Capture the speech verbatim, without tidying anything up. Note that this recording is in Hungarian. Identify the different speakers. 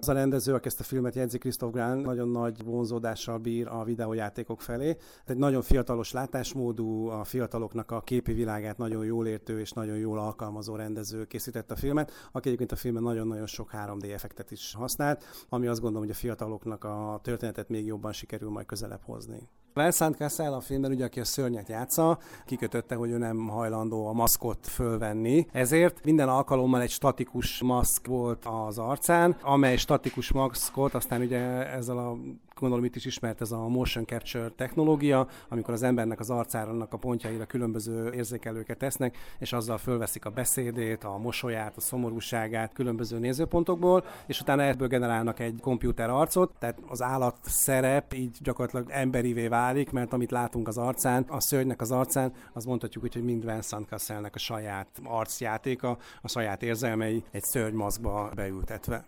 Speaker 1: Az a rendező, aki ezt a filmet jegyzi, Christoph Gans, nagyon nagy vonzódással bír a videójátékok felé. Egy nagyon fiatalos látásmódú, a fiataloknak a képi világát nagyon jól értő és nagyon jól alkalmazó rendező készítette a filmet, aki egyébként a filmben nagyon-nagyon sok három dé effektet is használt, ami azt gondolom, hogy a fiataloknak a történetet még jobban sikerül majd közelebb hozni. Vincent Cassel a filmben, ugye, aki a szörnyet játsza, kikötötte, hogy ő nem hajlandó a maszkot fölvenni. Ezért minden alkalommal egy statikus maszk volt az arcán, amely statikus maszkot aztán ugye ezzel a, gondolom itt is ismert ez a motion capture technológia, amikor az embernek az arcának a pontjaira különböző érzékelőket tesznek, és azzal fölveszik a beszédét, a mosolyát, a szomorúságát különböző nézőpontokból, és utána ebből generálnak egy komputer arcot, tehát az állat szerep így gyakorlatilag emberivé válik, mert amit látunk az arcán, a szörnynek az arcán, az mondhatjuk úgy, hogy mind Vincent Casselnek a saját arcjátéka, a saját érzelmei egy szörny maszkba beültetve.